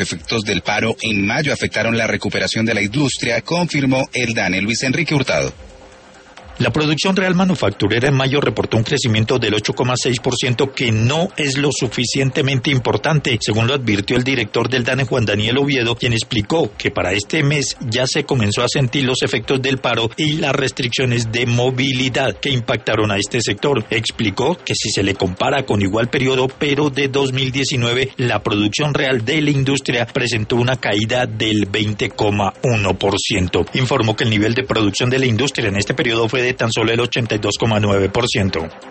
efectos del paro en mayo afectaron la recuperación de la industria, confirmó el DANE. Luis Enrique Hurtado. La producción real manufacturera en mayo reportó un crecimiento del 8,6%, que no es lo suficientemente importante, según lo advirtió el director del DANE, Juan Daniel Oviedo, quien explicó que para este mes ya se comenzó a sentir los efectos del paro y las restricciones de movilidad que impactaron a este sector. Explicó que si se le compara con igual periodo, pero de 2019, la producción real de la industria presentó una caída del 20,1%. Informó que el nivel de producción de la industria en este periodo fue de tan solo el 82,9%.